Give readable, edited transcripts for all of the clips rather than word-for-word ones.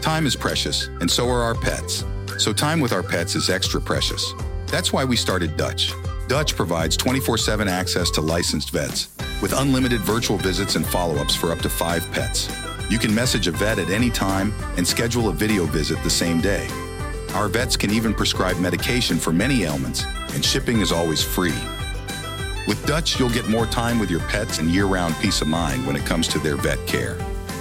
Time is precious, and so are our pets. So time with our pets is extra precious. That's why we started Dutch. Dutch provides 24/7 access to licensed vets with unlimited virtual visits and follow-ups for up to 5 pets. You can message a vet at any time and schedule a video visit the same day. Our vets can even prescribe medication for many ailments, and shipping is always free. With Dutch, you'll get more time with your pets and year-round peace of mind when it comes to their vet care.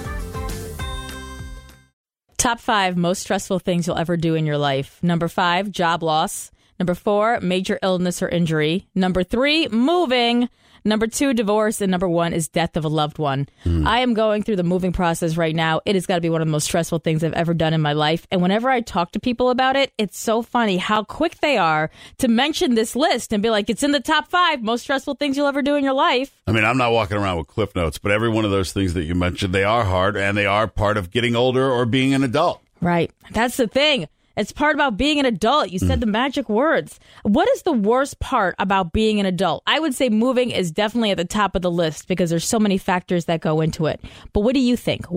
Top 5 most stressful things you'll ever do in your life. Number 5, job loss. Number 4, major illness or injury. Number 3, moving. Number 2, divorce. And number 1 is death of a loved one. I am going through the moving process right now. It has got to be one of the most stressful things I've ever done in my life. And whenever I talk to people about it, it's so funny how quick they are to mention this list and be like, it's in the top 5 most stressful things you'll ever do in your life. I mean, I'm not walking around with cliff notes, but every one of those things that you mentioned, they are hard and they are part of getting older or being an adult. Right. That's the thing. It's part about being an adult. You said the magic words. What is the worst part about being an adult? I would say moving is definitely at the top of the list because there's so many factors that go into it. But what do you think?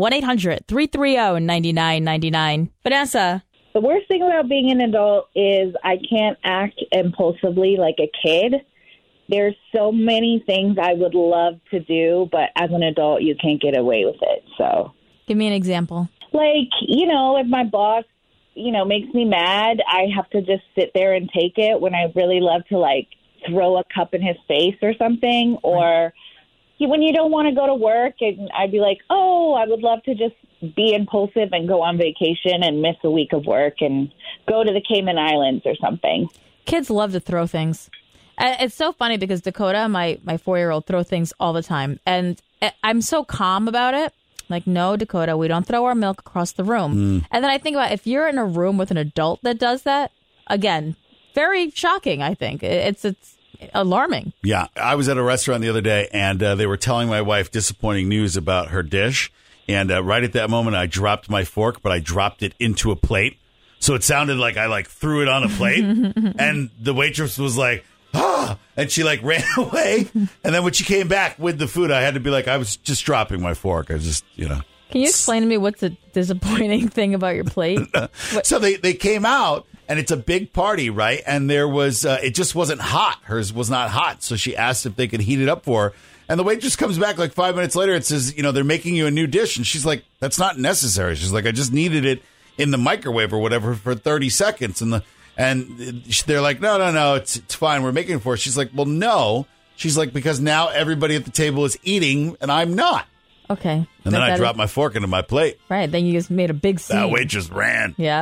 1-800-330-9999. Vanessa. The worst thing about being an adult is I can't act impulsively like a kid. There's so many things I would love to do, but as an adult, you can't get away with it. So, give me an example. Like, if my boss makes me mad, I have to just sit there and take it when I really love to, throw a cup in his face or something. Or when you don't want to go to work, and I'd be like, oh, I would love to just be impulsive and go on vacation and miss a week of work and go to the Cayman Islands or something. Kids love to throw things. It's so funny because Dakota, my 4-year-old, throw things all the time. And I'm so calm about it. Like, no, Dakota, we don't throw our milk across the room. And then I think about if you're in a room with an adult that does that, again, very shocking, I think. It's alarming. Yeah. I was at a restaurant the other day, and they were telling my wife disappointing news about her dish. And right at that moment, I dropped my fork, but I dropped it into a plate. So it sounded like I, threw it on a plate. And the waitress was like, and she ran away. And then when she came back with the food, I had to be like, I was just dropping my fork. I just, Can you explain to me what's the disappointing thing about your plate? So they came out, and it's a big party, right? And there was, it just wasn't hot. Hers was not hot. So she asked if they could heat it up for her. And the waitress comes back 5 minutes later and says, they're making you a new dish. And she's like, that's not necessary. She's like, I just needed it in the microwave or whatever for 30 seconds. And they're like, no, it's fine. We're making it for her. She's like, well, no. She's like, because now everybody at the table is eating and I'm not. Okay. And then I dropped my fork into my plate. Right. Then you just made a big scene. That waitress ran. Yeah.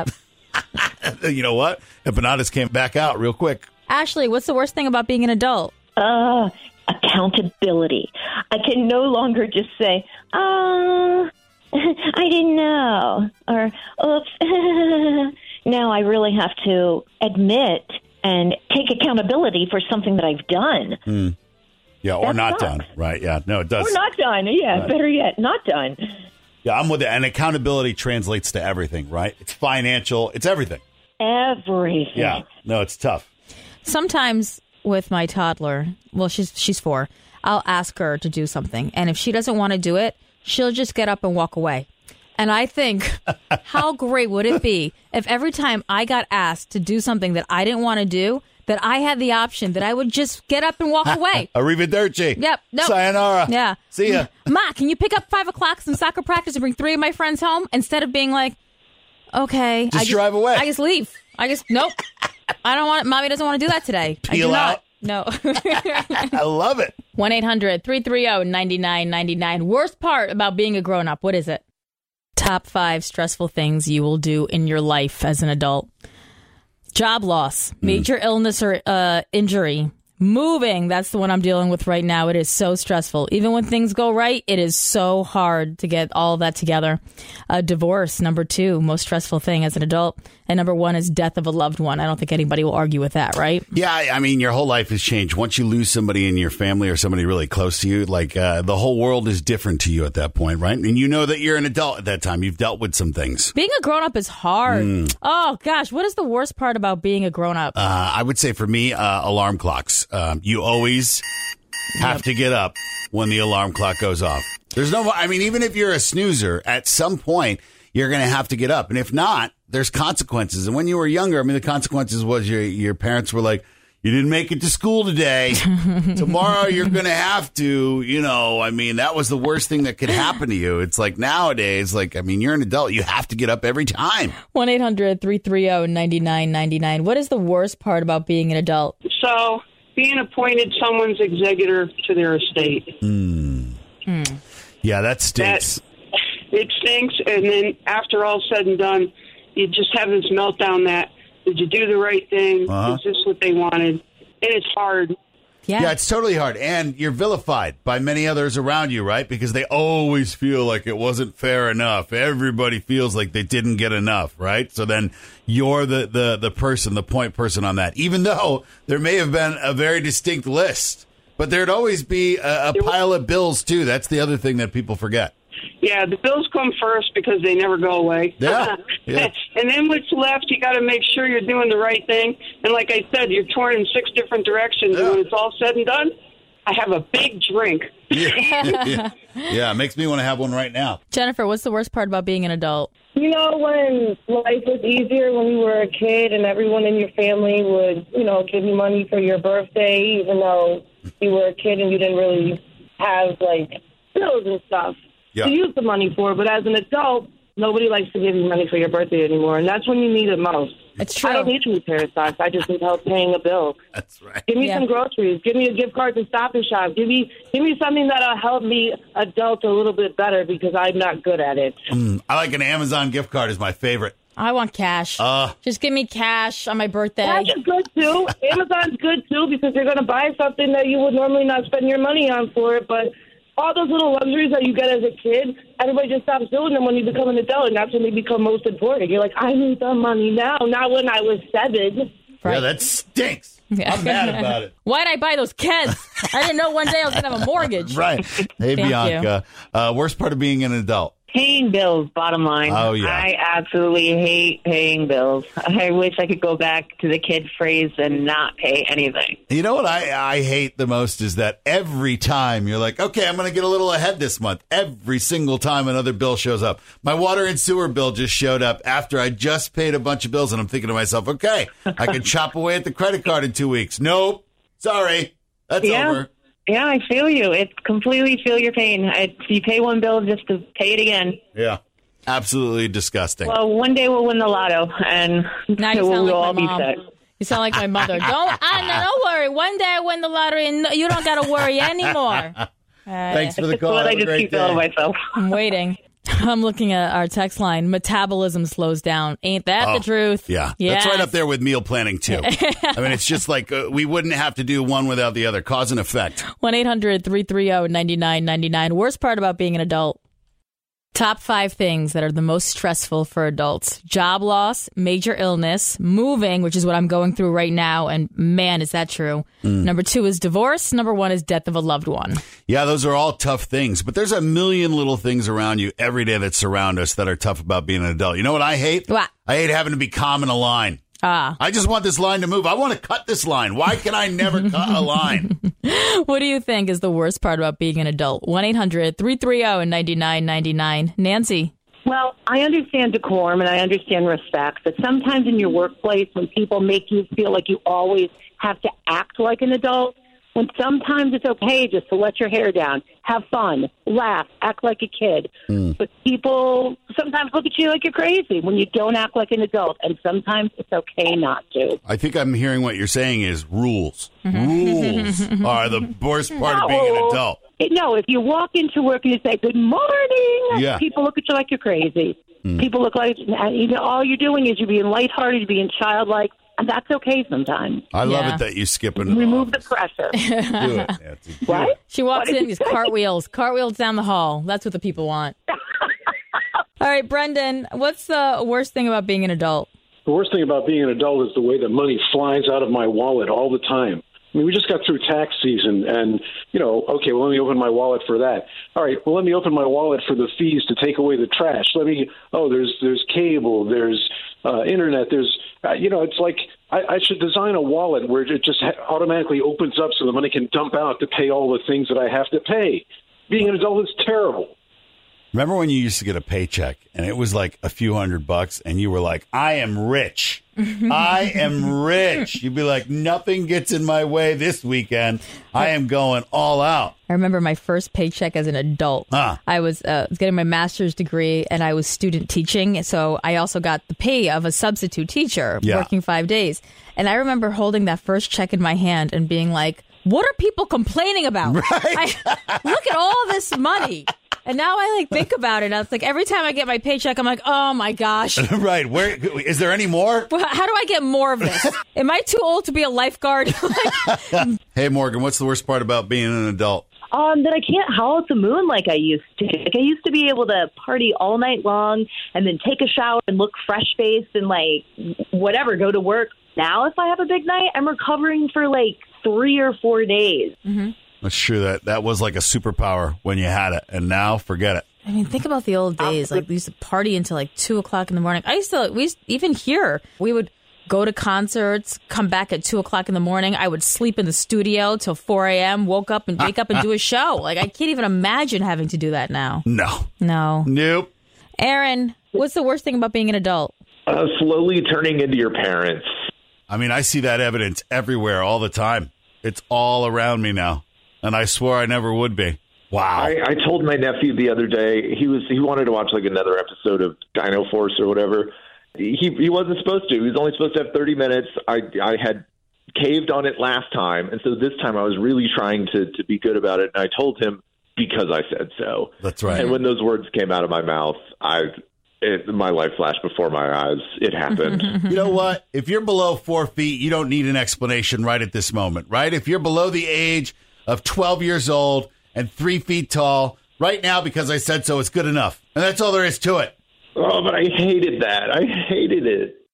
You know what? Empanadas came back out real quick. Ashley, what's the worst thing about being an adult? Accountability. I can no longer just say, I didn't know. Or, oops. Now I really have to admit and take accountability for something that I've done. Yeah, or not done. Right, yeah. No, it does. Or not done. Yeah, right. Better yet, not done. Yeah, I'm with it. And accountability translates to everything, right? It's financial. It's everything. Everything. Yeah. No, it's tough. Sometimes with my toddler, well, she's 4, I'll ask her to do something. And if she doesn't want to do it, she'll just get up and walk away. And I think, how great would it be if every time I got asked to do something that I didn't want to do, that I had the option that I would just get up and walk away. Arrivederci. Yep. Nope. Sayonara. Yeah. See ya. Ma, can you pick up 5 o'clock some soccer practice and bring 3 of my friends home instead of being like, okay. Just drive away. I just leave. Nope. I don't want it. Mommy doesn't want to do that today. Peel out. No. I love it. 1-800-330-9999. Worst part about being a grown-up, what is it? Top 5 stressful things you will do in your life as an adult. Job loss, major illness or injury, moving. That's the one I'm dealing with right now. It is so stressful. Even when things go right, it is so hard to get all of that together. Divorce, number 2, most stressful thing as an adult. And number 1 is death of a loved one. I don't think anybody will argue with that, right? Yeah, I mean, your whole life has changed. Once you lose somebody in your family or somebody really close to you, the whole world is different to you at that point, right? And you know that you're an adult at that time. You've dealt with some things. Being a grown-up is hard. Oh, gosh. What is the worst part about being a grown-up? I would say for me, alarm clocks. You always have to get up when the alarm clock goes off. There's no, even if you're a snoozer, at some point, you're going to have to get up. And if not, there's consequences. And when you were younger, I mean, the consequences was your parents were like, you didn't make it to school today. Tomorrow you're going to have to, I mean, that was the worst thing that could happen to you. It's like nowadays, you're an adult. You have to get up every time. 1-800-330-9999. What is the worst part about being an adult? So being appointed someone's executor to their estate. Yeah, that stinks. It stinks. And then after all said and done, you just have this meltdown that, did you do the right thing? Is this what they wanted? And it's hard. Yeah, it's totally hard. And you're vilified by many others around you, right? Because they always feel like it wasn't fair enough. Everybody feels like they didn't get enough, right? So then you're the person, the point person on that. Even though there may have been a very distinct list. But there'd always be a pile of bills, too. That's the other thing that people forget. Yeah, the bills come first because they never go away. Yeah. And then what's left, you got to make sure you're doing the right thing. And like I said, you're torn in 6 different directions. Yeah. And when it's all said and done, I have a big drink. Yeah, it makes me want to have one right now. Jennifer, what's the worst part about being an adult? When life was easier when you were a kid and everyone in your family would, give you money for your birthday, even though you were a kid and you didn't really have, bills and stuff. To use the money for, but as an adult, nobody likes to give you money for your birthday anymore, and that's when you need it most. It's true. I don't need a new pair of socks. I just need help paying a bill. That's right. Give me some groceries. Give me a gift card to Stop and Shop. Give me something that'll help me adult a little bit better because I'm not good at it. I like an Amazon gift card is my favorite. I want cash. Just give me cash on my birthday. Cash is good, too. Amazon's good, too, because you're going to buy something that you would normally not spend your money on for it, but all those little luxuries that you get as a kid, everybody just stops doing them when you become an adult, and that's when they become most important. You're like, I need the money now, not when I was 7. Right. Yeah, that stinks. I'm mad about it. Why'd I buy those Keds? I didn't know one day I was going to have a mortgage. Right. Hey, Bianca. Worst part of being an adult? Paying bills, bottom line. Oh, yeah. I absolutely hate paying bills. I wish I could go back to the kid phrase and not pay anything. You know what I hate the most is that every time you're like, okay, I'm going to get a little ahead this month. Every single time another bill shows up. My water and sewer bill just showed up after I just paid a bunch of bills, and I'm thinking to myself, okay, I can chop away at the credit card in 2 weeks. Nope. Sorry. That's over. Yeah, I feel you. It completely feel your pain. You pay one bill just to pay it again. Yeah, absolutely disgusting. Well, one day we'll win the lotto, and now we'll all be set. You sound like my mother. Don't worry. One day I win the lottery, and you don't got to worry anymore. Thanks for the call. I just keep telling myself. I'm waiting. I'm looking at our text line. Metabolism slows down. Ain't that the truth? Yeah. Yes. That's right up there with meal planning, too. I mean, it's just like we wouldn't have to do one without the other. Cause and effect. 1-800-330-9999. Worst part about being an adult. Top 5 things that are the most stressful for adults. Job loss, major illness, moving, which is what I'm going through right now. And man, is that true. Number 2 is divorce. Number 1 is death of a loved one. Yeah, those are all tough things. But there's a million little things around you every day that surround us that are tough about being an adult. You know what I hate? What? I hate having to be calm in a line. I just want this line to move. I want to cut this line. Why can I never cut a line? What do you think is the worst part about being an adult? 1-800-330-9999. Nancy. Well, I understand decorum and I understand respect, but sometimes in your workplace when people make you feel like you always have to act like an adult, when sometimes it's okay just to let your hair down, have fun, laugh, act like a kid. But people sometimes look at you like you're crazy when you don't act like an adult, and sometimes it's okay not to. I think I'm hearing what you're saying is rules. Rules are the worst part of being an adult. No, if you walk into work and you say, good morning, people look at you like you're crazy. People look like all you're doing is you're being lighthearted, you're being childlike. And that's okay sometimes. I love it that you skip and remove the pressure. Do it, Nancy. What? She walks in, these cartwheels down the hall. That's what the people want. All right, Brendan, what's the worst thing about being an adult? The worst thing about being an adult is the way that money flies out of my wallet all the time. I mean, we just got through tax season and, okay, well, let me open my wallet for that. All right, well, let me open my wallet for the fees to take away the trash. There's cable, there's internet, there's, it's like I should design a wallet where it just automatically opens up so the money can dump out to pay all the things that I have to pay. Being an adult is terrible. Remember when you used to get a paycheck and it was like a few $100 and you were like, I am rich. I am rich. You'd be like, nothing gets in my way this weekend. I am going all out. I remember my first paycheck as an adult. I was getting my master's degree and I was student teaching. So I also got the pay of a substitute teacher working 5 days. And I remember holding that first check in my hand and being like, what are people complaining about? Right. Look at all this money. And now I think about it. It's like every time I get my paycheck, I'm like, oh my gosh. Right. Where is there any more? Well, how do I get more of this? Am I too old to be a lifeguard? Hey, Morgan, what's the worst part about being an adult? That I can't howl at the moon like I used to. Like I used to be able to party all night long and then take a shower and look fresh-faced and go to work. Now, if I have a big night, I'm recovering for 3 or 4 days. Mm-hmm. That's true. That was like a superpower when you had it, and now forget it. I mean, think about the old days. We used to party until 2 o'clock in the morning. Even here, we would go to concerts, come back at 2 o'clock in the morning. I would sleep in the studio till 4 a.m., wake up and do a show. I can't even imagine having to do that now. No. Nope. Aaron, what's the worst thing about being an adult? Slowly turning into your parents. I mean, I see that evidence everywhere all the time. It's all around me now. And I swore I never would be. Wow. I told my nephew the other day, he wanted to watch another episode of Dino Force or whatever. He wasn't supposed to. He was only supposed to have 30 minutes. I had caved on it last time. And so this time I was really trying to be good about it. And I told him because I said so. That's right. And when those words came out of my mouth, my life flashed before my eyes. It happened. You know what? If you're below 4 feet, you don't need an explanation right at this moment, right? If you're below the age of 12 years old and 3 feet tall, right now, because I said so, it's good enough. And that's all there is to it. Oh, but I hated that. I hated it.